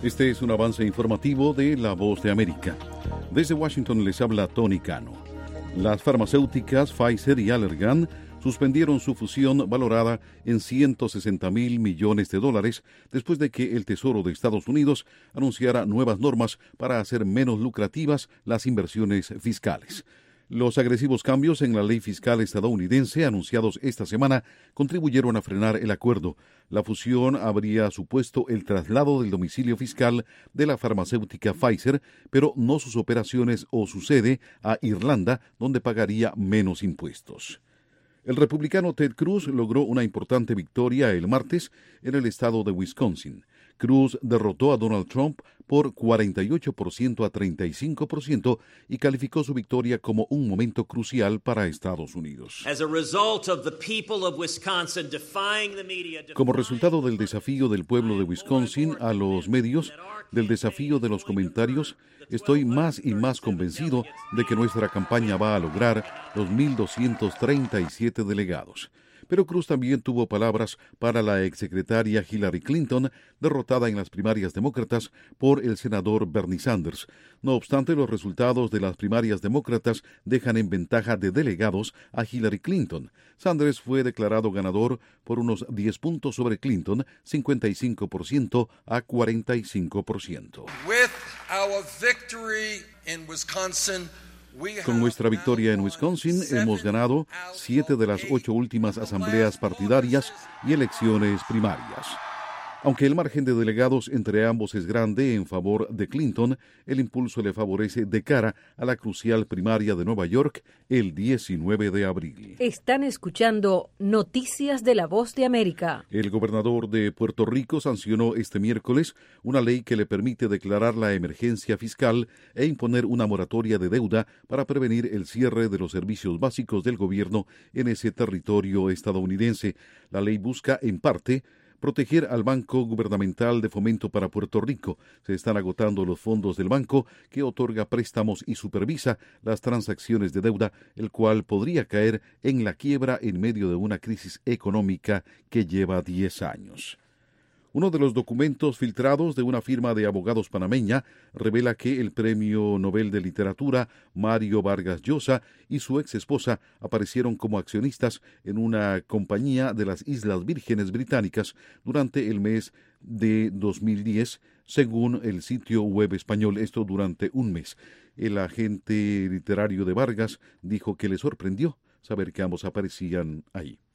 Este es un avance informativo de La Voz de América. Desde Washington les habla Tony Cano. Las farmacéuticas Pfizer y Allergan suspendieron su fusión valorada en $160,000 millones después de que el Tesoro de Estados Unidos anunciara nuevas normas para hacer menos lucrativas las inversiones fiscales. Los agresivos cambios en la ley fiscal estadounidense anunciados esta semana contribuyeron a frenar el acuerdo. La fusión habría supuesto el traslado del domicilio fiscal de la farmacéutica Pfizer, pero no sus operaciones o su sede a Irlanda, donde pagaría menos impuestos. El republicano Ted Cruz logró una importante victoria el martes en el estado de Wisconsin. Cruz derrotó a Donald Trump por 48% a 35% y calificó su victoria como un momento crucial para Estados Unidos. Como resultado del desafío del pueblo de Wisconsin a los medios, del desafío de los comentarios, estoy más y más convencido de que nuestra campaña va a lograr los 1,237 delegados. Pero Cruz también tuvo palabras para la exsecretaria Hillary Clinton, derrotada en las primarias demócratas por el senador Bernie Sanders. No obstante, los resultados de las primarias demócratas dejan en ventaja de delegados a Hillary Clinton. Sanders fue declarado ganador por unos 10 puntos sobre Clinton, 55% a 45%. Con nuestra victoria en Wisconsin, hemos ganado 7 de las 8 últimas asambleas partidarias y elecciones primarias. Aunque el margen de delegados entre ambos es grande en favor de Clinton, el impulso le favorece de cara a la crucial primaria de Nueva York el 19 de abril. Están escuchando Noticias de La Voz de América. El gobernador de Puerto Rico sancionó este miércoles una ley que le permite declarar la emergencia fiscal e imponer una moratoria de deuda para prevenir el cierre de los servicios básicos del gobierno en ese territorio estadounidense. La ley busca, en parte, proteger al Banco Gubernamental de Fomento para Puerto Rico. Se están agotando los fondos del banco que otorga préstamos y supervisa las transacciones de deuda, el cual podría caer en la quiebra en medio de una crisis económica que lleva 10 años. Uno de los documentos filtrados de una firma de abogados panameña revela que el Premio Nobel de Literatura Mario Vargas Llosa y su exesposa aparecieron como accionistas en una compañía de las Islas Vírgenes Británicas durante el mes de 2010, según el sitio web español, esto durante un mes. El agente literario de Vargas dijo que le sorprendió saber que ambos aparecían ahí.